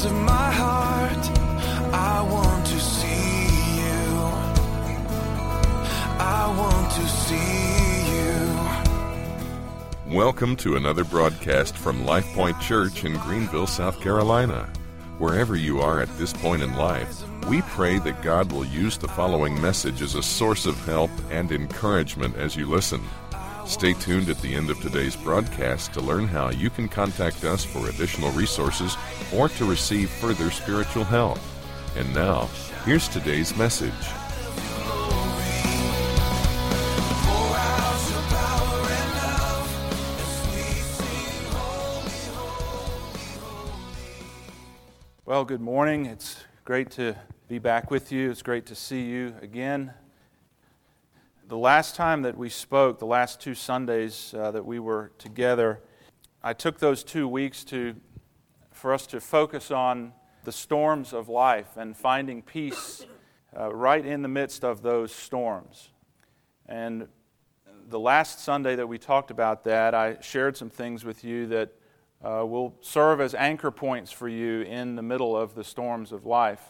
eyes of my heart, I want to see you. I want to see you. Welcome to another broadcast from Life Point Church in Greenville, South Carolina. Wherever you are at this point in life, we pray that God will use the following message as a source of help and encouragement as you listen. Stay tuned at the end of today's broadcast to learn how you can contact us for additional resources or to receive further spiritual help. And now, here's today's message. Well, good morning. It's great to be back with you. It's great to see you again. The last time that we spoke, the last 2 Sundays that we were together, I took those 2 weeks for us to focus on the storms of life and finding peace right in the midst of those storms. And the last Sunday that we talked about that, I shared some things with you that will serve as anchor points for you in the middle of the storms of life.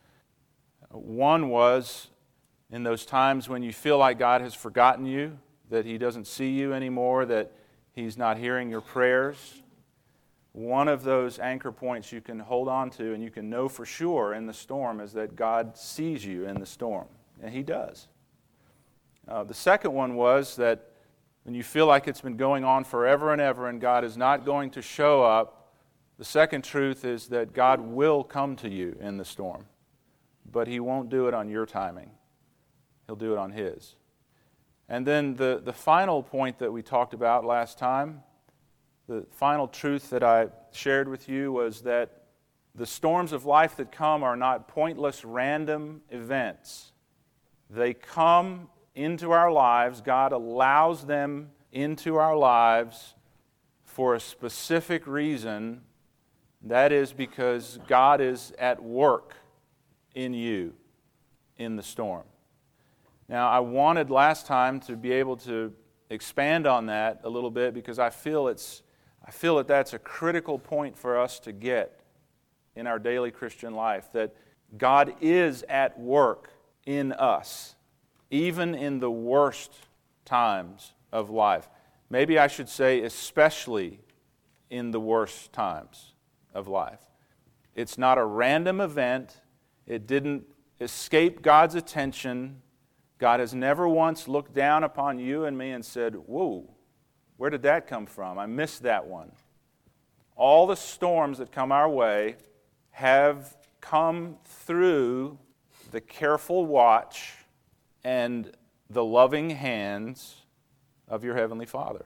One was in those times when you feel like God has forgotten you, that He doesn't see you anymore, that He's not hearing your prayers. One of those anchor points you can hold on to and you can know for sure in the storm is that God sees you in the storm, and He does. The second one was that when you feel like it's been going on forever and ever and God is not going to show up, the second truth is that God will come to you in the storm, but He won't do it on your timing. He'll do it on His. And then the final point that we talked about last time, the final truth that I shared with you was that the storms of life that come are not pointless random events. They come into our lives. God allows them into our lives for a specific reason. That is because God is at work in you in the storm. Now, I wanted last time to be able to expand on that a little bit because I feel that that's a critical point for us to get in our daily Christian life, that God is at work in us, even in the worst times of life. Maybe I should say especially in the worst times of life. It's not a random event. It didn't escape God's attention. God has never once looked down upon you and me and said, "Whoa, where did that come from? I missed that one." All the storms that come our way have come through the careful watch and the loving hands of your Heavenly Father.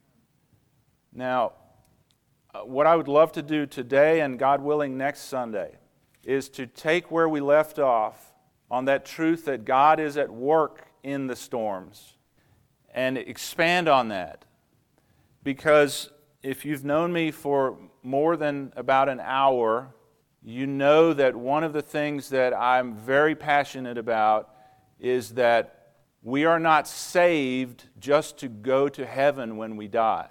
Now, what I would love to do today and God willing next Sunday is to take where we left off on that truth that God is at work in the storms and expand on that. Because if you've known me for more than about an hour, you know that one of the things that I'm very passionate about is that we are not saved just to go to heaven when we die.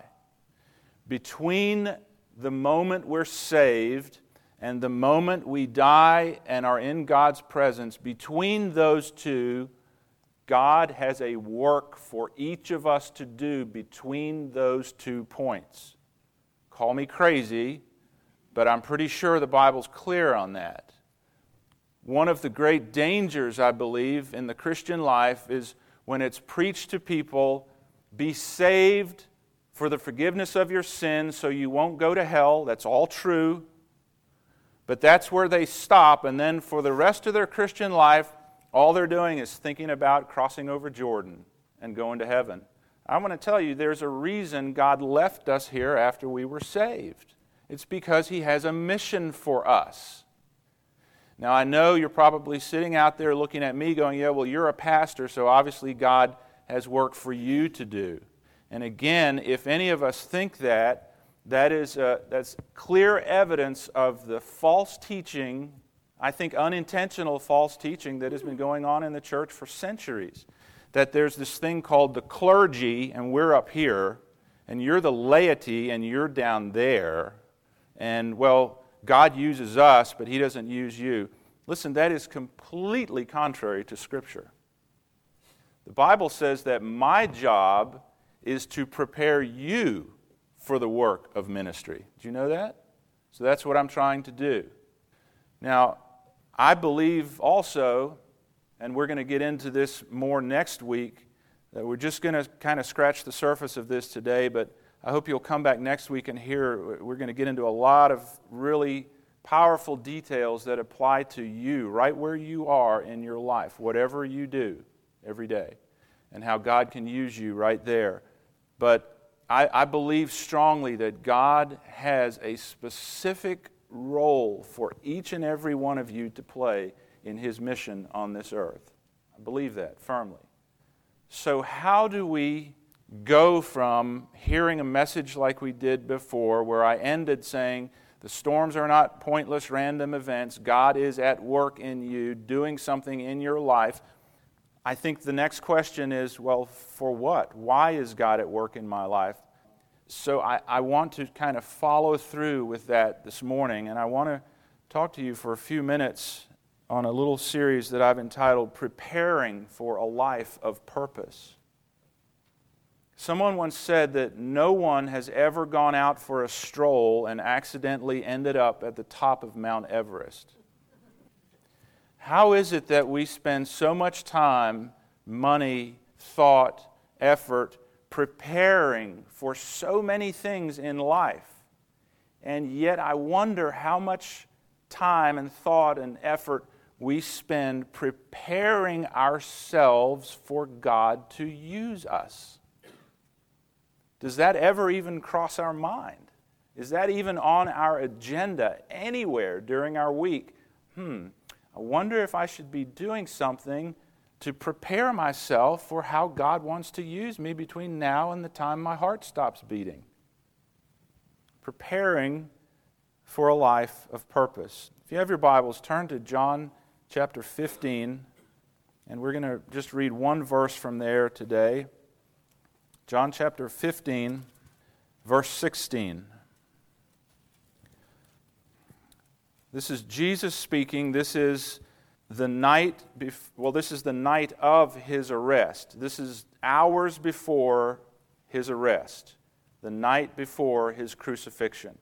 Between the moment we're saved and the moment we die and are in God's presence, between those two, God has a work for each of us to do between those 2 points. Call me crazy, but I'm pretty sure the Bible's clear on that. One of the great dangers, I believe, in the Christian life is when it's preached to people, be saved for the forgiveness of your sins so you won't go to hell. That's all true. But that's where they stop, and then for the rest of their Christian life, all they're doing is thinking about crossing over Jordan and going to heaven. I want to tell you, there's a reason God left us here after we were saved. It's because He has a mission for us. Now, I know you're probably sitting out there looking at me going, yeah, well, you're a pastor, so obviously God has work for you to do. And again, if any of us think that's clear evidence of the false teaching, I think unintentional false teaching that has been going on in the church for centuries. That there's this thing called the clergy, and we're up here, and you're the laity, and you're down there. And, well, God uses us, but He doesn't use you. Listen, that is completely contrary to Scripture. The Bible says that my job is to prepare you for the work of ministry. Do you know that? So that's what I'm trying to do. Now, I believe also, and we're going to get into this more next week, that we're just going to kind of scratch the surface of this today, but I hope you'll come back next week and hear. We're going to get into a lot of really powerful details that apply to you right where you are in your life, whatever you do every day, and how God can use you right there. But I believe strongly that God has a specific role for each and every one of you to play in His mission on this earth. I believe that firmly. So how do we go from hearing a message like we did before, where I ended saying, the storms are not pointless random events. God is at work in you, doing something in your life. I think the next question is, well, for what? Why is God at work in my life? So I want to kind of follow through with that this morning, and I want to talk to you for a few minutes on a little series that I've entitled Preparing for a Life of Purpose. Someone once said that no one has ever gone out for a stroll and accidentally ended up at the top of Mount Everest. How is it that we spend so much time, money, thought, effort, preparing for so many things in life, and yet I wonder how much time and thought and effort we spend preparing ourselves for God to use us? Does that ever even cross our mind? Is that even on our agenda anywhere during our week? I wonder if I should be doing something to prepare myself for how God wants to use me between now and the time my heart stops beating. Preparing for a life of purpose. If you have your Bibles, turn to John chapter 15, and we're going to just read one verse from there today. John chapter 15, verse 16. This is Jesus speaking. This is the night of His arrest. This is hours before His arrest, the night before His crucifixion.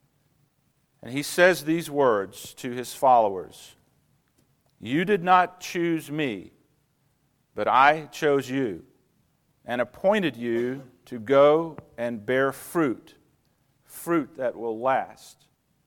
And He says these words to His followers: "You did not choose me, but I chose you and appointed you to go and bear fruit that will last."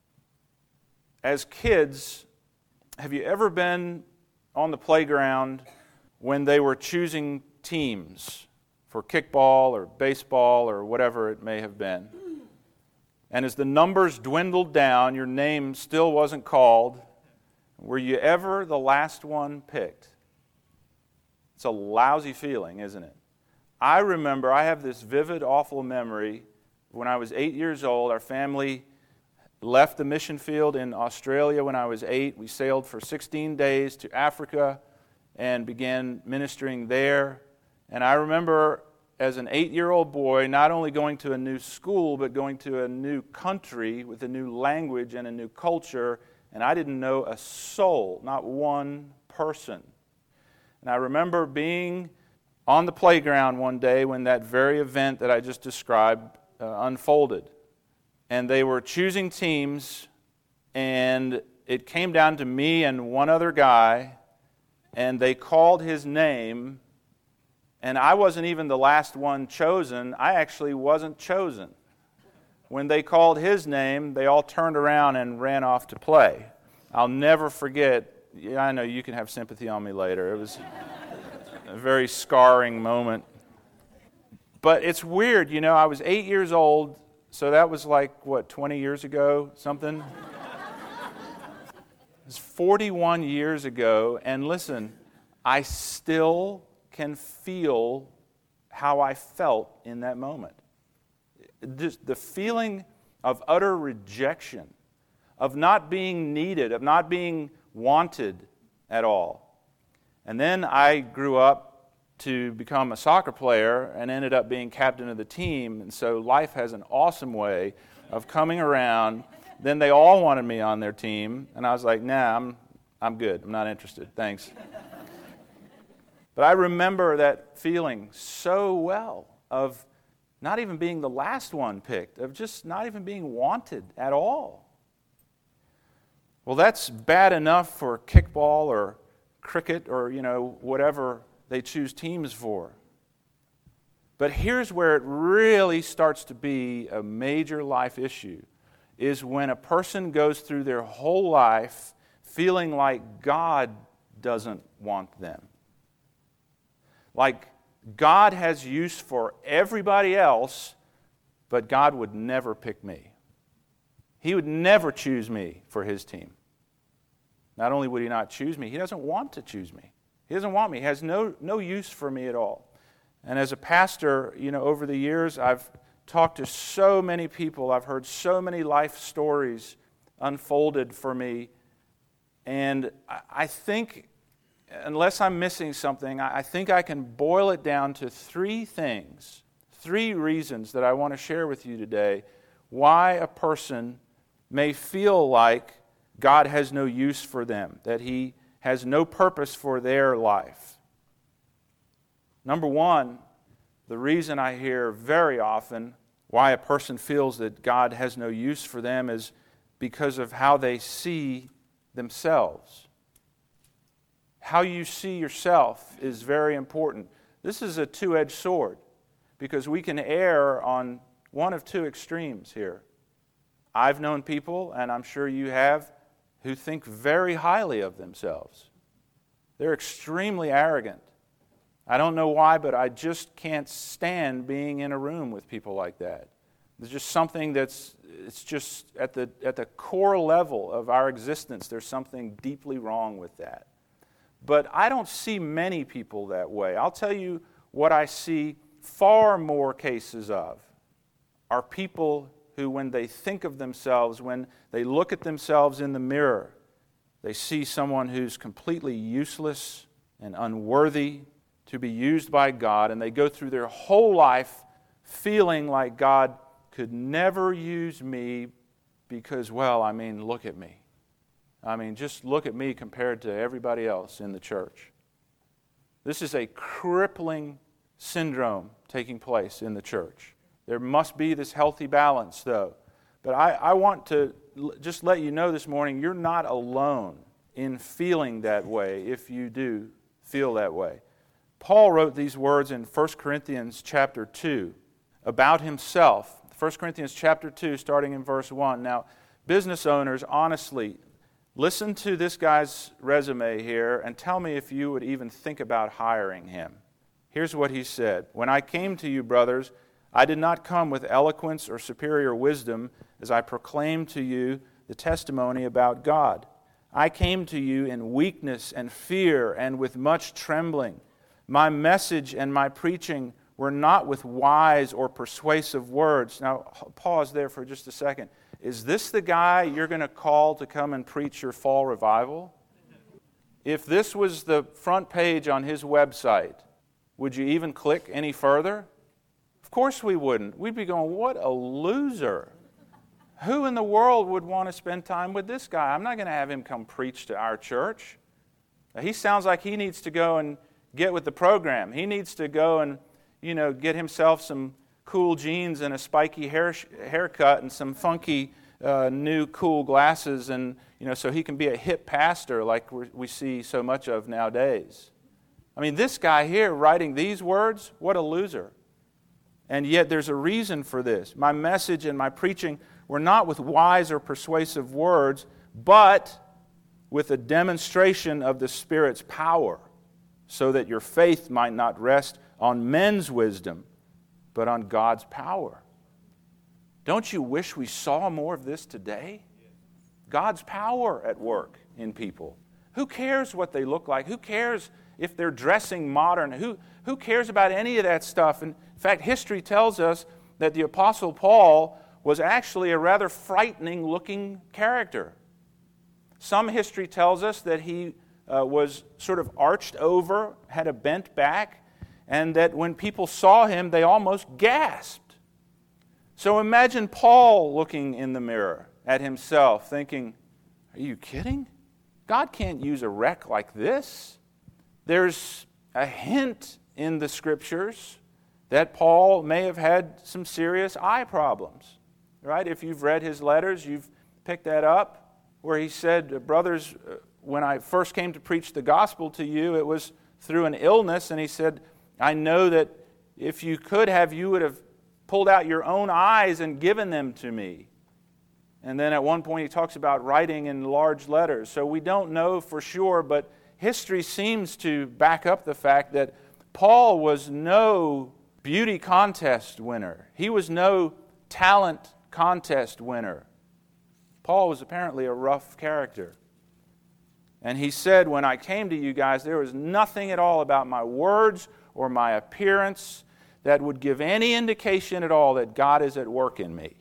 As kids, have you ever been on the playground when they were choosing teams for kickball or baseball or whatever it may have been? And as the numbers dwindled down, your name still wasn't called. Were you ever the last one picked? It's a lousy feeling, isn't it? I remember, I have this vivid, awful memory. When I was 8 years old, our family left the mission field in Australia when I was 8. We sailed for 16 days to Africa and began ministering there. And I remember as an 8-year-old boy not only going to a new school, but going to a new country with a new language and a new culture, and I didn't know a soul, not one person. And I remember being on the playground one day when that very event that I just described unfolded. And they were choosing teams, and it came down to me and one other guy, and they called his name, and I wasn't even the last one chosen. I actually wasn't chosen. When they called his name, they all turned around and ran off to play. I'll never forget. I know you can have sympathy on me later. It was a very scarring moment. But it's weird, I was 8 years old, so that was 20 years ago, something? It was 41 years ago, and listen, I still can feel how I felt in that moment. Just the feeling of utter rejection, of not being needed, of not being wanted at all. And then I grew up to become a soccer player and ended up being captain of the team. And so life has an awesome way of coming around then they all wanted me on their team, and I was like, nah, I'm good. I'm not interested. Thanks. But I remember that feeling so well of not even being the last one picked, of just not even being wanted at all. Well, that's bad enough for kickball or cricket or, whatever they choose teams for. But here's where it really starts to be a major life issue, is when a person goes through their whole life feeling like God doesn't want them. Like God has use for everybody else, but God would never pick me. He would never choose me for His team. Not only would He not choose me, He doesn't want to choose me. He doesn't want me. He has no use for me at all. And as a pastor, over the years, I've talked to so many people. I've heard so many life stories unfolded for me. And I think, unless I'm missing something, I think I can boil it down to three things, three reasons that I want to share with you today why a person may feel like God has no use for them, that He has no purpose for their life. Number one, the reason I hear very often why a person feels that God has no use for them is because of how they see themselves. How you see yourself is very important. This is a two-edged sword because we can err on one of two extremes here. I've known people, and I'm sure you have, who think very highly of themselves. They're extremely arrogant. I don't know why, but I just can't stand being in a room with people like that. There's just something it's just at the core level of our existence, there's something deeply wrong with that. But I don't see many people that way. I'll tell you what I see far more cases of are people who, when they think of themselves, when they look at themselves in the mirror, they see someone who's completely useless and unworthy to be used by God, and they go through their whole life feeling like God could never use me because, look at me. Just look at me compared to everybody else in the church. This is a crippling syndrome taking place in the church. There must be this healthy balance, though. But I want to just let you know this morning, you're not alone in feeling that way if you do feel that way. Paul wrote these words in 1 Corinthians chapter 2 about himself. 1 Corinthians chapter 2, starting in verse 1. Now, business owners, honestly, listen to this guy's resume here and tell me if you would even think about hiring him. Here's what he said. When I came to you, brothers, I did not come with eloquence or superior wisdom as I proclaimed to you the testimony about God. I came to you in weakness and fear and with much trembling. My message and my preaching were not with wise or persuasive words. Now, pause there for just a second. Is this the guy you're going to call to come and preach your fall revival? If this was the front page on his website, would you even click any further? Of course we wouldn't. We'd be going, what a loser. Who in the world would want to spend time with this guy? I'm not going to have him come preach to our church. He sounds like he needs to go and get with the program. He needs to go and, get himself some cool jeans and a spiky haircut and some funky new cool glasses, and so he can be a hip pastor like we see so much of nowadays. This guy here writing these words, what a loser. And yet there's a reason for this. My message and my preaching were not with wise or persuasive words, but with a demonstration of the Spirit's power, so that your faith might not rest on men's wisdom, but on God's power. Don't you wish we saw more of this today? God's power at work in people. Who cares what they look like? Who cares if they're dressing modern? Who cares about any of that stuff? In fact, history tells us that the Apostle Paul was actually a rather frightening-looking character. Some history tells us that he was sort of arched over, had a bent back, and that when people saw him, they almost gasped. So imagine Paul looking in the mirror. at himself, thinking, are you kidding? God can't use a wreck like this. There's a hint in the Scriptures that Paul may have had some serious eye problems, right? If you've read his letters, you've picked that up, where he said, brothers, when I first came to preach the gospel to you, it was through an illness, and he said, I know that if you could have, you would have pulled out your own eyes and given them to me. And then at one point he talks about writing in large letters. So we don't know for sure, but history seems to back up the fact that Paul was no beauty contest winner. He was no talent contest winner. Paul was apparently a rough character. And he said, when I came to you guys, there was nothing at all about my words or my appearance that would give any indication at all that God is at work in me.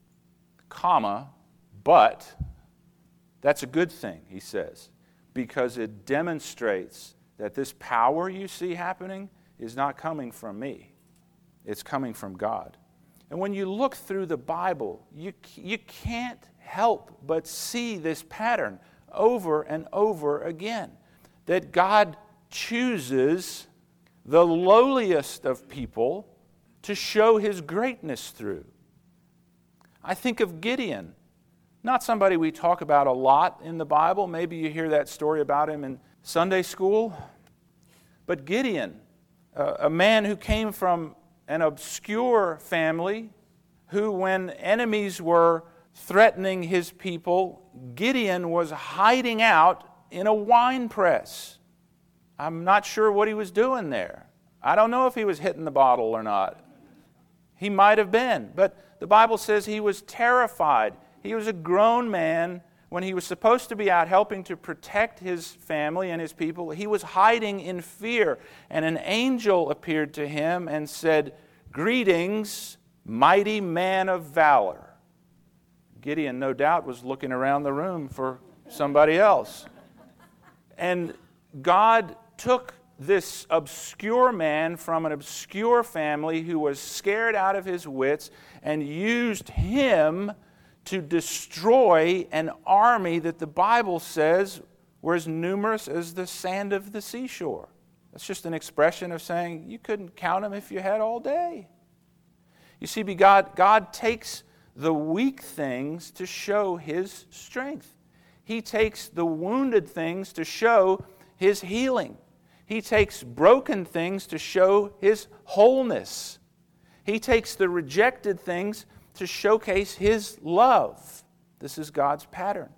But that's a good thing, he says, because it demonstrates that this power you see happening is not coming from me. It's coming from God. And when you look through the Bible, you can't help but see this pattern over and over again, that God chooses the lowliest of people to show His greatness through. I think of Gideon, not somebody we talk about a lot in the Bible. Maybe you hear that story about him in Sunday school. But Gideon, a man who came from an obscure family, who when enemies were threatening his people, Gideon was hiding out in a wine press. I'm not sure what he was doing there. I don't know if he was hitting the bottle or not. He might have been, but the Bible says he was terrified. He was a grown man. When he was supposed to be out helping to protect his family and his people, he was hiding in fear. And an angel appeared to him and said, "Greetings, mighty man of valor." Gideon, no doubt, was looking around the room for somebody else. And God took this obscure man from an obscure family who was scared out of his wits and used him to destroy an army that the Bible says were as numerous as the sand of the seashore. That's just an expression of saying you couldn't count them if you had all day. You see, God takes the weak things to show His strength. He takes the wounded things to show His healing. He takes broken things to show His wholeness. He takes the rejected things to showcase His love. This is God's pattern.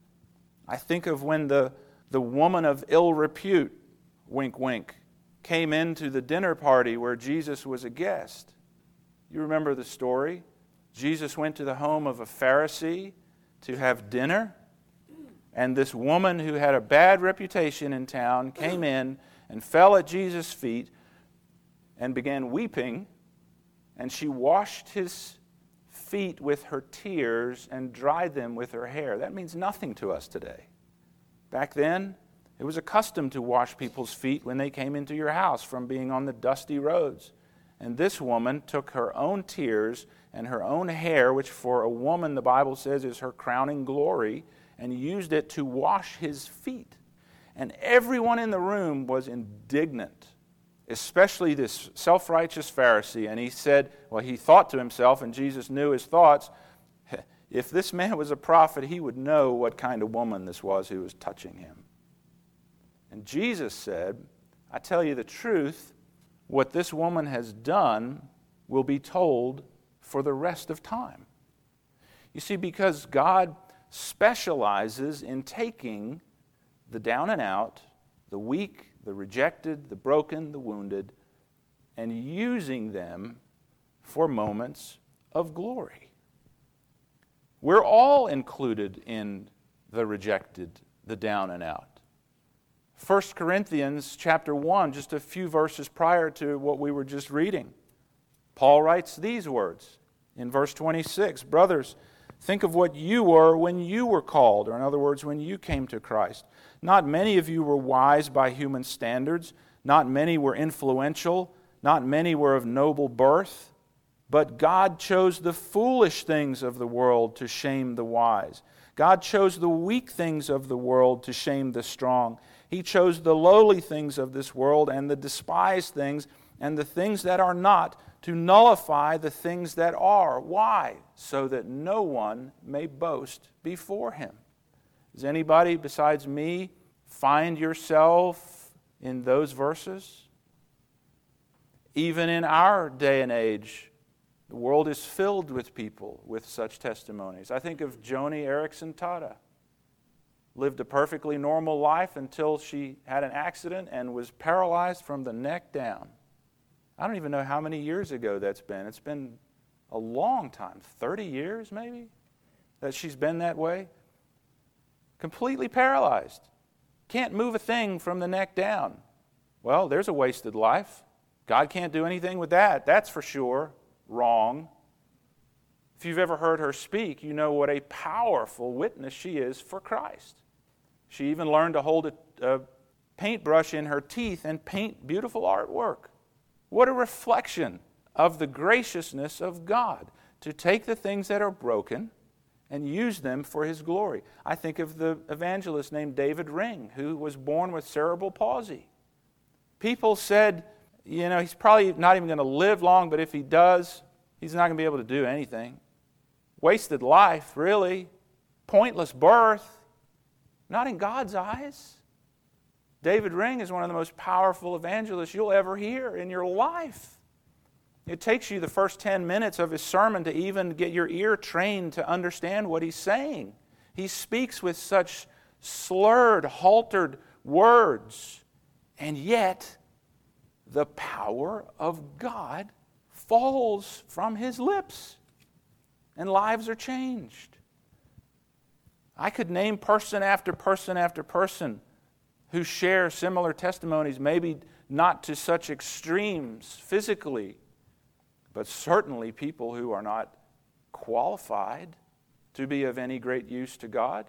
I think of when the woman of ill repute, wink wink, came into the dinner party where Jesus was a guest. You remember the story? Jesus went to the home of a Pharisee to have dinner, and this woman who had a bad reputation in town came in and fell at Jesus' feet and began weeping, and she washed His feet with her tears and dried them with her hair. That means nothing to us today. Back then, it was a custom to wash people's feet when they came into your house from being on the dusty roads. And this woman took her own tears and her own hair, which for a woman the Bible says is her crowning glory, and used it to wash His feet. And everyone in the room was indignant, especially this self-righteous Pharisee. And he said, well, he thought to himself, and Jesus knew his thoughts, if this man was a prophet, he would know what kind of woman this was who was touching him. And Jesus said, I tell you the truth, what this woman has done will be told for the rest of time. You see, because God specializes in taking the down and out, the weak, the rejected, the broken, the wounded, and using them for moments of glory. We're all included in the rejected, the down and out. 1 Corinthians chapter 1, just a few verses prior to what we were just reading, Paul writes these words in verse 26, "Brothers, think of what you were when you were called," or in other words, when you came to Christ. "Not many of you were wise by human standards. Not many were influential. Not many were of noble birth. But God chose the foolish things of the world to shame the wise. God chose the weak things of the world to shame the strong. He chose the lowly things of this world and the despised things and the things that are not to nullify the things that are. Why? So that no one may boast before Him. Does anybody besides me find yourself in those verses? Even in our day and age, the world is filled with people with such testimonies. I think of Joni Eareckson Tada. Lived a perfectly normal life until she had an accident and was paralyzed from the neck down. I don't even know how many years ago that's been. It's been a long time, 30 years maybe, that she's been that way. Completely paralyzed. Can't move a thing from the neck down. Well, there's a wasted life. God can't do anything with that. That's for sure wrong. If you've ever heard her speak, you know what a powerful witness she is for Christ. She even learned to hold a paintbrush in her teeth and paint beautiful artwork. What a reflection of the graciousness of God to take the things that are broken and use them for His glory. I think of the evangelist named David Ring, who was born with cerebral palsy. People said, he's probably not even going to live long, but if he does, he's not going to be able to do anything. Wasted life, really. Pointless birth. Not in God's eyes. David Ring is one of the most powerful evangelists you'll ever hear in your life. It takes you the first 10 minutes of his sermon to even get your ear trained to understand what he's saying. He speaks with such slurred, haltered words, and yet the power of God falls from his lips, and lives are changed. I could name person after person after person who share similar testimonies, maybe not to such extremes physically, but certainly people who are not qualified to be of any great use to God.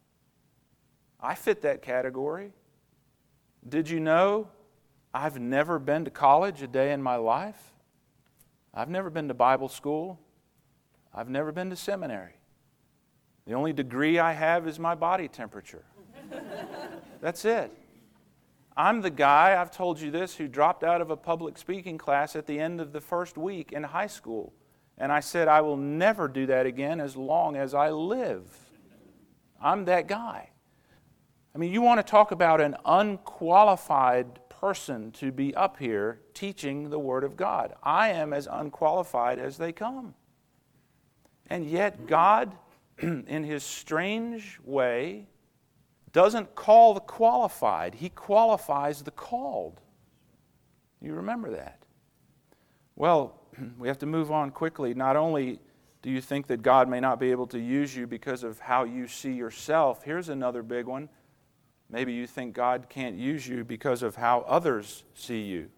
I fit that category. Did you know I've never been to college a day in my life? I've never been to Bible school. I've never been to seminary. The only degree I have is my body temperature. That's it. I'm the guy, I've told you this, who dropped out of a public speaking class at the end of the first week in high school. And I said, I will never do that again as long as I live. I'm that guy. I mean, you want to talk about an unqualified person to be up here teaching the Word of God. I am as unqualified as they come. And yet God, in His strange way, doesn't call the qualified. He qualifies the called. You remember that? Well, we have to move on quickly. Not only do you think that God may not be able to use you because of how you see yourself, here's another big one. Maybe you think God can't use you because of how others see you.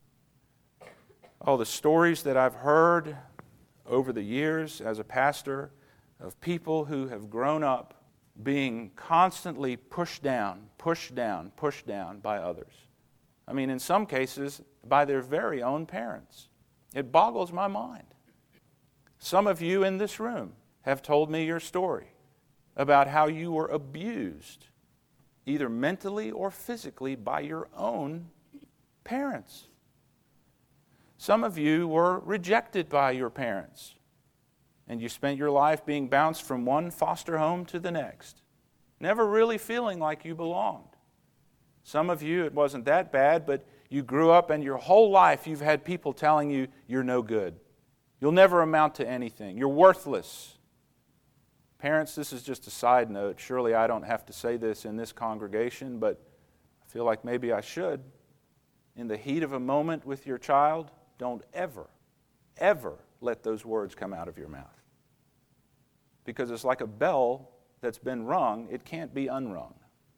Oh, the stories that I've heard over the years as a pastor of people who have grown up being constantly pushed down by others. I mean, in some cases, by their very own parents. It boggles my mind. Some of you in this room have told me your story about how you were abused, either mentally or physically, by your own parents. Some of you were rejected by your parents, and you spent your life being bounced from one foster home to the next, never really feeling like you belonged. Some of you, it wasn't that bad, but you grew up and your whole life you've had people telling you you're no good. You'll never amount to anything. You're worthless. Parents, this is just a side note. Surely I don't have to say this in this congregation, but I feel like maybe I should. In the heat of a moment with your child, don't ever let those words come out of your mouth. Because it's like a bell that's been rung, it can't be unrung.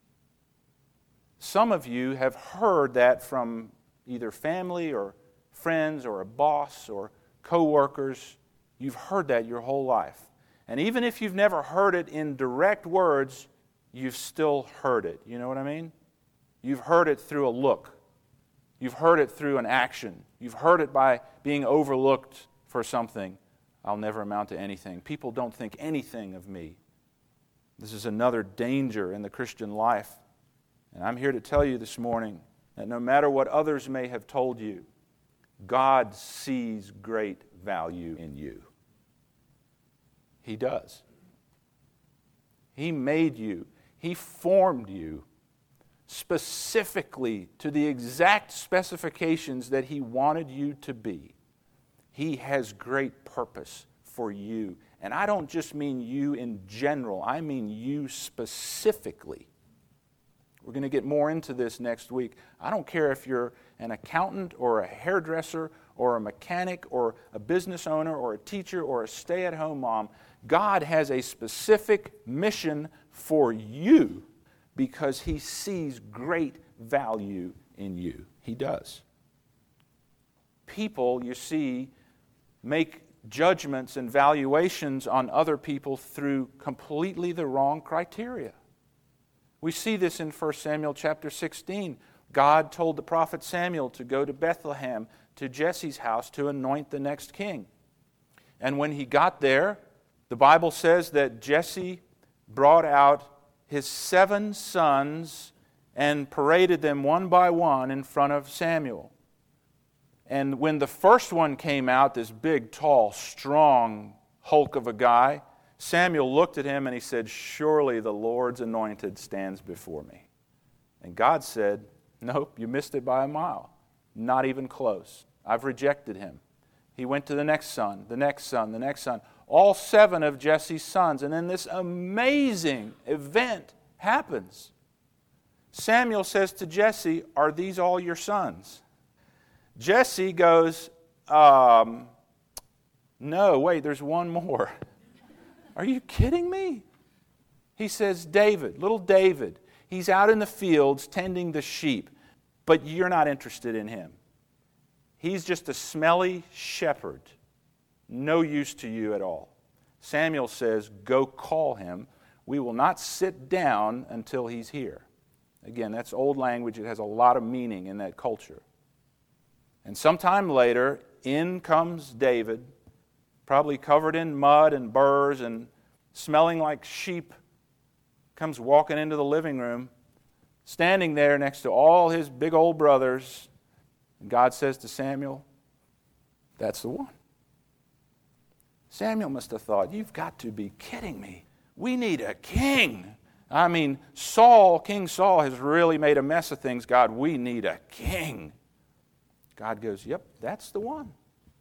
Some of you have heard that from either family or friends or a boss or co-workers. You've heard that your whole life. And even if you've never heard it in direct words, you've still heard it. You know what I mean? You've heard it through a look. You've heard it through an action. You've heard it by being overlooked for something, I'll never amount to anything. People don't think anything of me. This is another danger in the Christian life. And I'm here to tell you this morning that no matter what others may have told you, God sees great value in you. He does. He made you. He formed you specifically to the exact specifications that He wanted you to be. He has great purpose for you. And I don't just mean you in general. I mean you specifically. We're going to get more into this next week. I don't care if you're an accountant or a hairdresser or a mechanic or a business owner or a teacher or a stay-at-home mom. God has a specific mission for you because He sees great value in you. He does. People, you see, make judgments and valuations on other people through completely the wrong criteria. We see this in 1 Samuel chapter 16. God told the prophet Samuel to go to Bethlehem, to Jesse's house, to anoint the next king. And when he got there, the Bible says that Jesse brought out his 7 sons and paraded them one by one in front of Samuel. And when the first one came out, this big, tall, strong hulk of a guy, Samuel looked at him and he said, "Surely the Lord's anointed stands before me." And God said, "Nope, you missed it by a mile. Not even close. I've rejected him." He went to the next son, the next son, the next son. All 7 of Jesse's sons. And then this amazing event happens. Samuel says to Jesse, "Are these all your sons?" Jesse goes, "No, wait, there's one more." "Are you kidding me?" He says, "David, little David, he's out in the fields tending the sheep, but you're not interested in him. He's just a smelly shepherd, no use to you at all." Samuel says, "Go call him. We will not sit down until he's here." Again, that's old language. It has a lot of meaning in that culture. And sometime later, in comes David, probably covered in mud and burrs and smelling like sheep, comes walking into the living room, standing there next to all his big old brothers. And God says to Samuel, "That's the one." Samuel must have thought, "You've got to be kidding me. We need a king. I mean, King Saul has really made a mess of things. God, we need a king." God goes, "Yep, that's the one."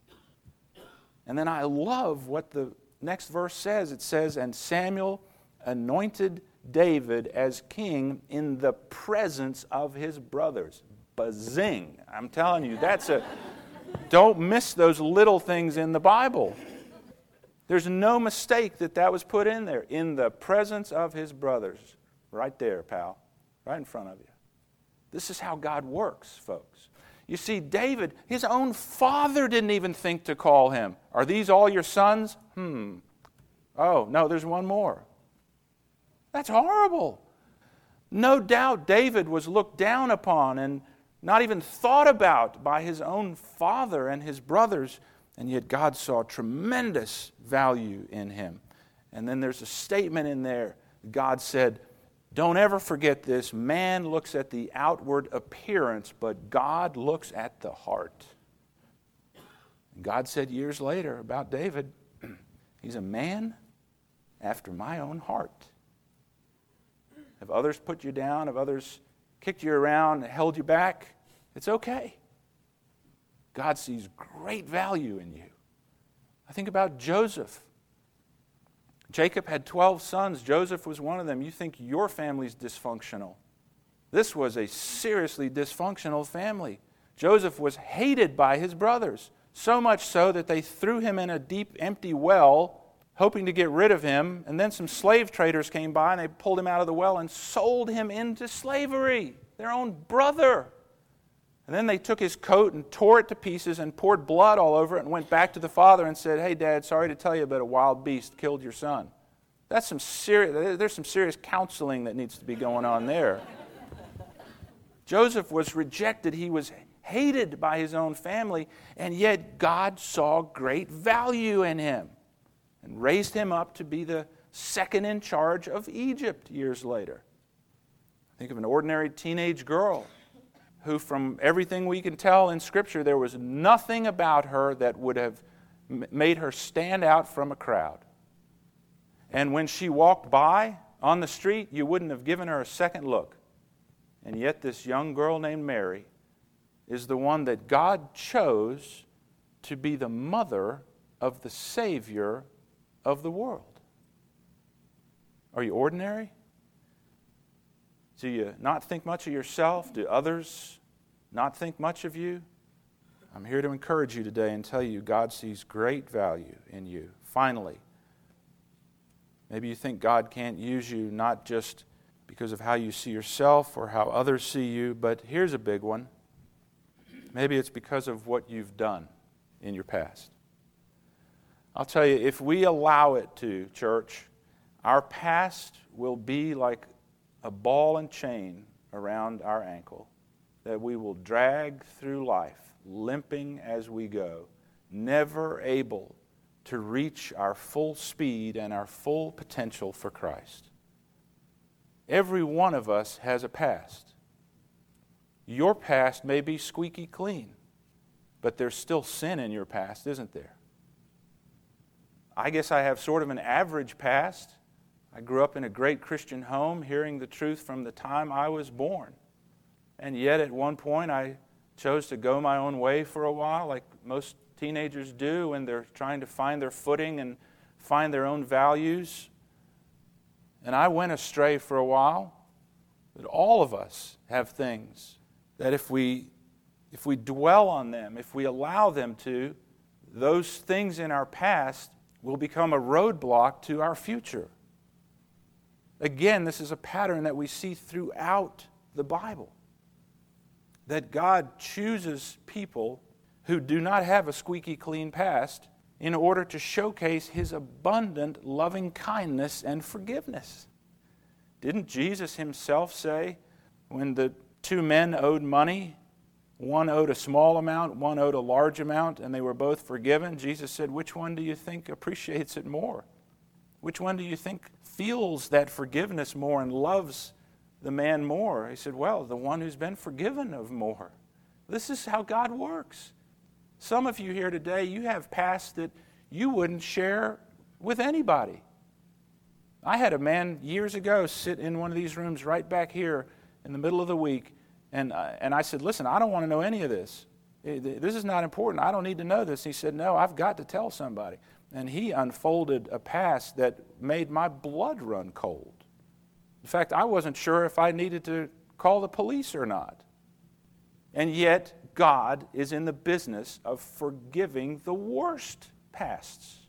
And then I love what the next verse says. It says, "And Samuel anointed David as king in the presence of his brothers." Bazing. I'm telling you, don't miss those little things in the Bible. There's no mistake that was put in there. In the presence of his brothers. Right there, pal. Right in front of you. This is how God works, folks. You see, David, his own father didn't even think to call him. "Are these all your sons?" "Oh, no, there's one more." That's horrible. No doubt David was looked down upon and not even thought about by his own father and his brothers, and yet God saw tremendous value in him. And then there's a statement in there. God said, "Don't ever forget this. Man looks at the outward appearance, but God looks at the heart." And God said years later about David, "He's a man after my own heart." Have others put you down? Have others kicked you around and held you back? It's okay. God sees great value in you. I think about Joseph. Jacob had 12 sons. Joseph was one of them. You think your family's dysfunctional. This was a seriously dysfunctional family. Joseph was hated by his brothers, so much so that they threw him in a deep, empty well, hoping to get rid of him. And then some slave traders came by and they pulled him out of the well and sold him into slavery, their own brother. And then they took his coat and tore it to pieces and poured blood all over it and went back to the father and said, "Hey, Dad, sorry to tell you, but a wild beast killed your son." There's some serious counseling that needs to be going on there. Joseph was rejected. He was hated by his own family, and yet God saw great value in him and raised him up to be the second in charge of Egypt years later. Think of an ordinary teenage girl who, from everything we can tell in Scripture, there was nothing about her that would have made her stand out from a crowd. And when she walked by on the street, you wouldn't have given her a second look. And yet this young girl named Mary is the one that God chose to be the mother of the Savior of the world. Are you ordinary? Do you not think much of yourself? Do others not think much of you? I'm here to encourage you today and tell you God sees great value in you. Finally, maybe you think God can't use you not just because of how you see yourself or how others see you, but here's a big one. Maybe it's because of what you've done in your past. I'll tell you, if we allow it to, church, our past will be like a ball and chain around our ankle that we will drag through life, limping as we go, never able to reach our full speed and our full potential for Christ. Every one of us has a past. Your past may be squeaky clean, but there's still sin in your past, isn't there? I guess I have sort of an average past. I grew up in a great Christian home, hearing the truth from the time I was born. And yet at one point I chose to go my own way for a while, like most teenagers do when they're trying to find their footing and find their own values. And I went astray for a while. But all of us have things that if we dwell on them, if we allow them to, those things in our past will become a roadblock to our future. Again, this is a pattern that we see throughout the Bible. That God chooses people who do not have a squeaky clean past in order to showcase His abundant loving kindness and forgiveness. Didn't Jesus Himself say, when the two men owed money, one owed a small amount, one owed a large amount, and they were both forgiven? Jesus said, which one do you think appreciates it more? Which one do you think feels that forgiveness more and loves the man more? He said, well, the one who's been forgiven of more. This is how God works. Some of you here today, you have past that you wouldn't share with anybody. I had a man years ago sit in one of these rooms right back here in the middle of the week, and I said, listen, I don't want to know any of this. This is not important. I don't need to know this. He said, no, I've got to tell somebody. And he unfolded a past that made my blood run cold. In fact, I wasn't sure if I needed to call the police or not. And yet, God is in the business of forgiving the worst pasts.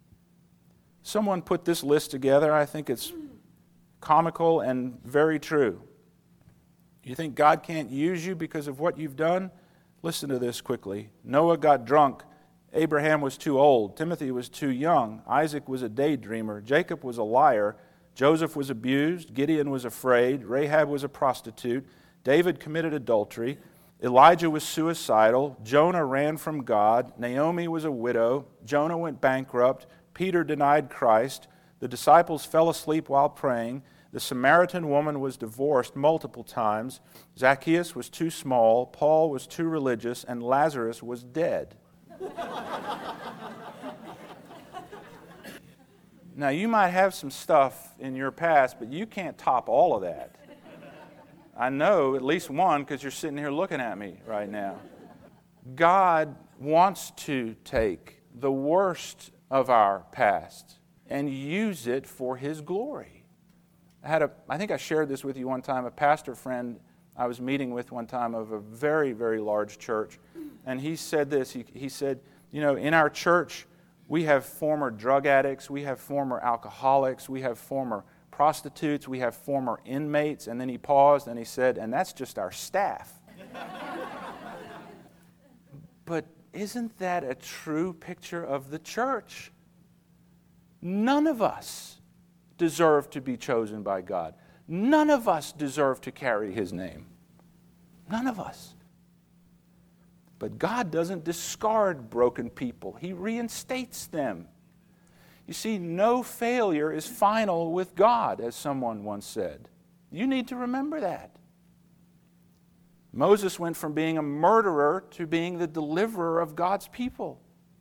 Someone put this list together. I think it's comical and very true. You think God can't use you because of what you've done? Listen to this quickly. Noah got drunk. Abraham was too old. Timothy was too young. Isaac was a daydreamer. Jacob was a liar. Joseph was abused. Gideon was afraid. Rahab was a prostitute. David committed adultery. Elijah was suicidal. Jonah ran from God. Naomi was a widow. Jonah went bankrupt. Peter denied Christ. The disciples fell asleep while praying. The Samaritan woman was divorced multiple times. Zacchaeus was too small. Paul was too religious. And Lazarus was dead. Now, you might have some stuff in your past, but you can't top all of that. I know at least one because you're sitting here looking at me right now. God wants to take the worst of our past and use it for His glory. I think I shared this with you one time, a pastor friend I was meeting with one time of a very, very large church, and he said this. He said, you know, in our church, we have former drug addicts, we have former alcoholics, we have former prostitutes, we have former inmates. And then he paused and he said, and that's just our staff. But isn't that a true picture of the church? None of us deserve to be chosen by God. None of us deserve to carry His name. None of us. But God doesn't discard broken people. He reinstates them. You see, no failure is final with God, as someone once said. You need to remember that. Moses went from being a murderer to being the deliverer of God's people.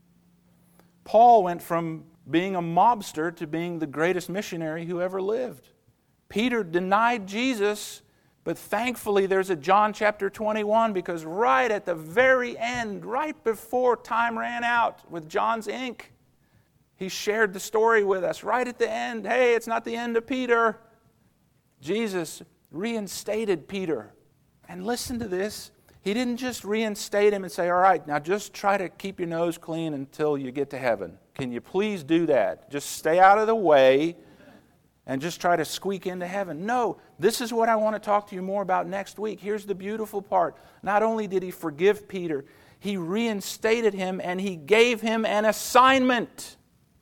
Paul went from being a mobster to being the greatest missionary who ever lived. Peter denied Jesus, but thankfully there's a John chapter 21, because right at the very end, right before time ran out with John's ink, he shared the story with us right at the end. Hey, it's not the end of Peter. Jesus reinstated Peter. And listen to this. He didn't just reinstate him and say, all right, now just try to keep your nose clean until you get to heaven. Can you please do that? Just stay out of the way and just try to squeak into heaven. No, this is what I want to talk to you more about next week. Here's the beautiful part. Not only did he forgive Peter, he reinstated him and he gave him an assignment.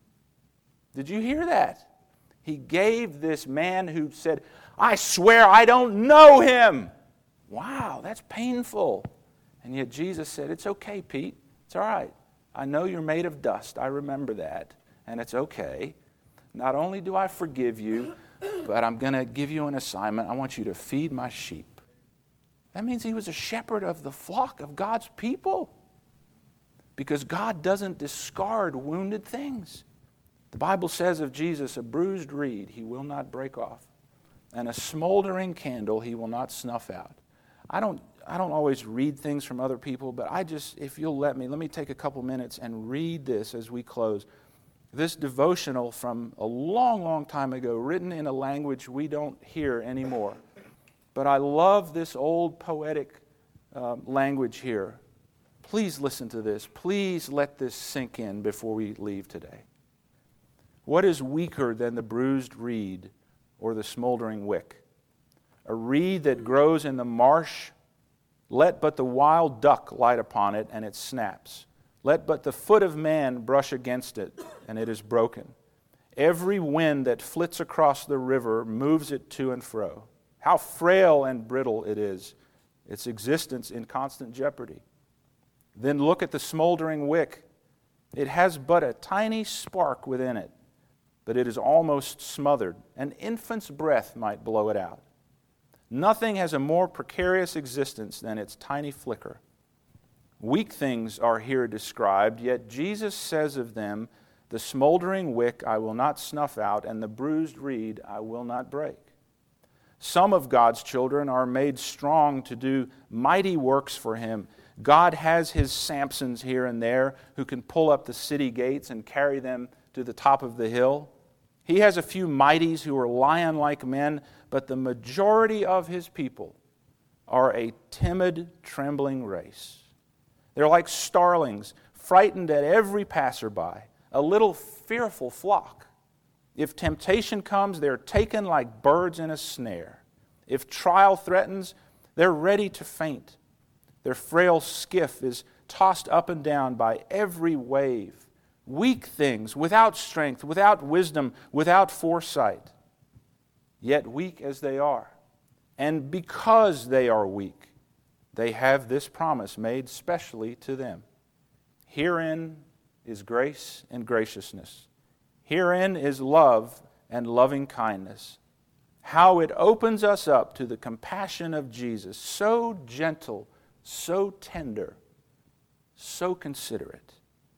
Did you hear that? He gave this man who said, I swear I don't know him. Wow, that's painful. And yet Jesus said, it's okay, Pete. It's all right. I know you're made of dust. I remember that. And it's okay. Not only do I forgive you, but I'm going to give you an assignment. I want you to feed my sheep. That means he was a shepherd of the flock of God's people. Because God doesn't discard wounded things. The Bible says of Jesus, a bruised reed he will not break off, and a smoldering candle he will not snuff out. I don't always read things from other people, but if you'll let me take a couple minutes and read this as we close. This devotional from a long, long time ago, written in a language we don't hear anymore. But I love this old poetic language here. Please listen to this. Please let this sink in before we leave today. What is weaker than the bruised reed or the smoldering wick? A reed that grows in the marsh, let but the wild duck light upon it, and it snaps. Let but the foot of man brush against it, and it is broken. Every wind that flits across the river moves it to and fro. How frail and brittle it is, its existence in constant jeopardy. Then look at the smoldering wick. It has but a tiny spark within it, but it is almost smothered. An infant's breath might blow it out. Nothing has a more precarious existence than its tiny flicker. Weak things are here described, yet Jesus says of them, the smoldering wick I will not snuff out, and the bruised reed I will not break. Some of God's children are made strong to do mighty works for Him. God has His Samsons here and there who can pull up the city gates and carry them to the top of the hill. He has a few mighties who are lion-like men, but the majority of His people are a timid, trembling race. They're like starlings, frightened at every passerby, a little fearful flock. If temptation comes, they're taken like birds in a snare. If trial threatens, they're ready to faint. Their frail skiff is tossed up and down by every wave. Weak things, without strength, without wisdom, without foresight. Yet weak as they are, and because they are weak, they have this promise made specially to them. Herein is grace and graciousness. Herein is love and loving kindness. How it opens us up to the compassion of Jesus, so gentle, so tender, so considerate.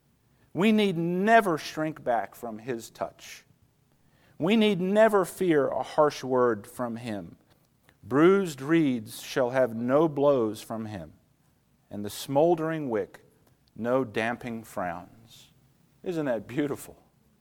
We need never shrink back from His touch. We need never fear a harsh word from Him. Bruised reeds shall have no blows from Him, and the smoldering wick no damping frowns. Isn't that beautiful?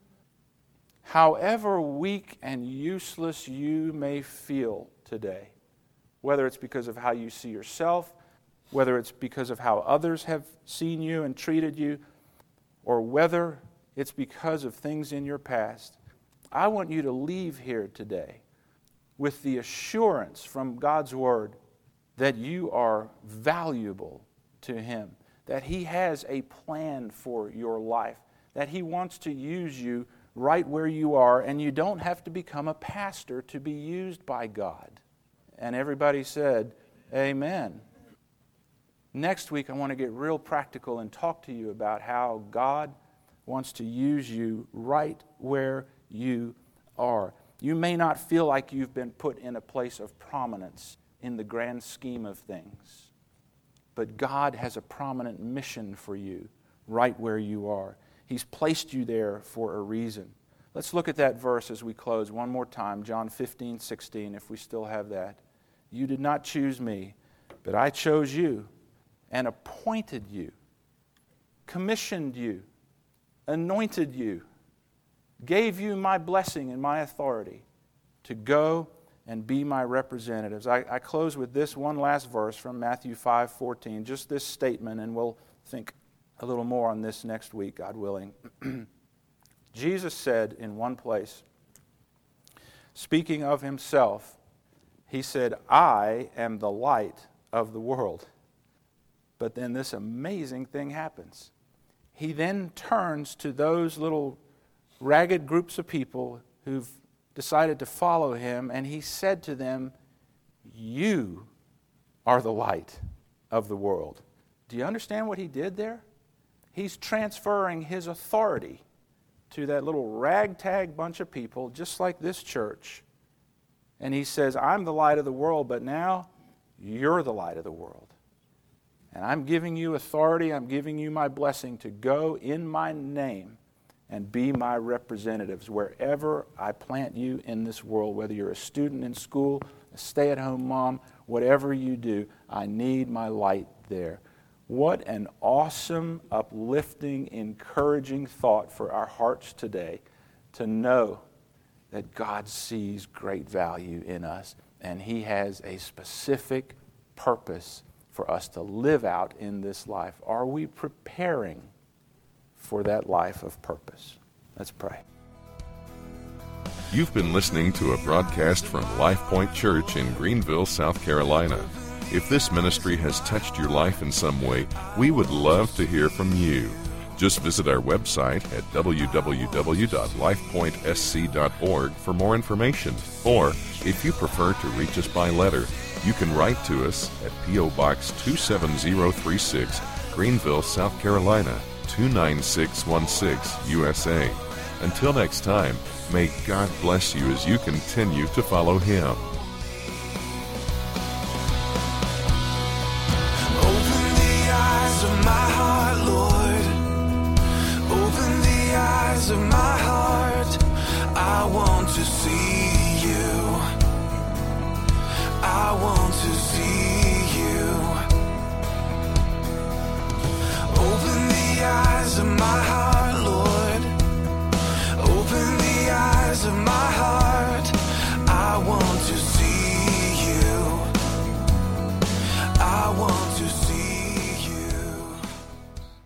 However weak and useless you may feel today, whether it's because of how you see yourself, whether it's because of how others have seen you and treated you, or whether it's because of things in your past, I want you to leave here today with the assurance from God's Word that you are valuable to Him, that He has a plan for your life, that He wants to use you right where you are, and you don't have to become a pastor to be used by God. And everybody said, Amen. Next week, I want to get real practical and talk to you about how God wants to use you right where you are. You may not feel like you've been put in a place of prominence in the grand scheme of things, but God has a prominent mission for you right where you are. He's placed you there for a reason. Let's look at that verse as we close one more time, John 15:16, if we still have that. You did not choose me, but I chose you and appointed you, commissioned you, anointed you, gave you my blessing and my authority to go and be my representatives. I close with this one last verse from Matthew 5:14, just this statement, and we'll think a little more on this next week, God willing. Jesus said in one place, speaking of himself, he said, I am the light of the world. But then this amazing thing happens. He then turns to those little ragged groups of people who've decided to follow him, and he said to them, you are the light of the world. Do you understand what he did there? He's transferring his authority to that little ragtag bunch of people, just like this church. And he says, I'm the light of the world, but now you're the light of the world. And I'm giving you authority, I'm giving you my blessing to go in my name and be my representatives wherever I plant you in this world, whether you're a student in school, a stay-at-home mom, whatever you do, I need my light there. What an awesome, uplifting, encouraging thought for our hearts today to know that God sees great value in us and He has a specific purpose for us to live out in this life. Are we preparing for that life of purpose? Let's pray. You've been listening to a broadcast from Life Point Church in Greenville, South Carolina. If this ministry has touched your life in some way, we would love to hear from you. Just visit our website at www.lifepointsc.org for more information. Or, if you prefer to reach us by letter, you can write to us at P.O. Box 27036, Greenville, South Carolina, 29616, USA. Until next time, may God bless you as you continue to follow Him.